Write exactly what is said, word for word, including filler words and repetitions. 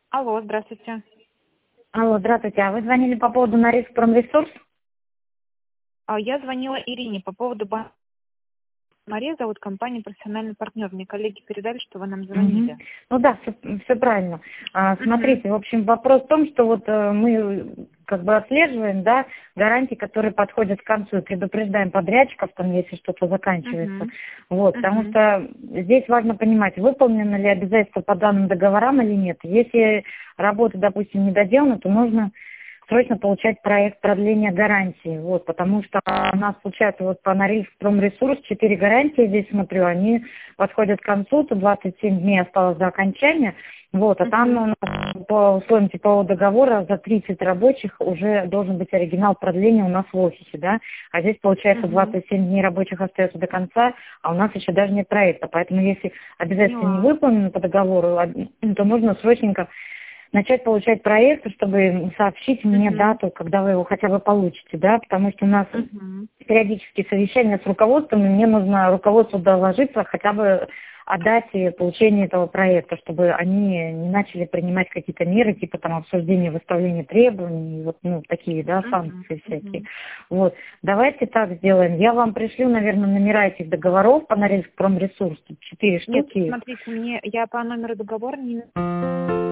Алло, здравствуйте. Алло, здравствуйте. А вы звонили по поводу Норильск Промресурс? А, Я звонила Ирине по поводу банка. Мария зовут, компания «Профессиональный партнер». Мне коллеги передали, что вы нам Мгм. звонили. Ну да, все, правильно. А, Угу. смотрите, в общем, вопрос в том, что вот э, мы как бы отслеживаем, да, гарантии, которые подходят к концу, и предупреждаем подрядчиков, там, если что-то заканчивается. Угу. Вот, потому Угу. что здесь важно понимать, выполнены ли обязательства по данным договорам или нет. Если работа, допустим, не доделана, то нужно срочно получать проект продления гарантии, вот, потому что у нас случается вот по Норильск Промресурс четыре гарантии, здесь смотрю, они подходят к концу, то двадцать семь дней осталось до окончания, вот, а там Угу. у нас по условиям типового договора за тридцать рабочих уже должен быть оригинал продления у нас в офисе, да, а здесь получается Угу. двадцать семь дней рабочих остается до конца, а у нас еще даже нет проекта, поэтому если обязательно не Поняла. выполнено по договору, то нужно срочненько начать получать проект, чтобы сообщить мне Угу. дату, когда вы его хотя бы получите, да, потому что у нас Угу. периодически совещания с руководством, и мне нужно руководству доложиться хотя бы о дате получения этого проекта, чтобы они не начали принимать какие-то меры, типа там обсуждения, выставления требований, вот, ну, такие, да, Угу. санкции всякие. Угу. Вот. Давайте так сделаем. Я вам пришлю, наверное, номера этих договоров по Норильск Промресурс, четыре Нет, штуки. смотрите, мне я по номеру договора не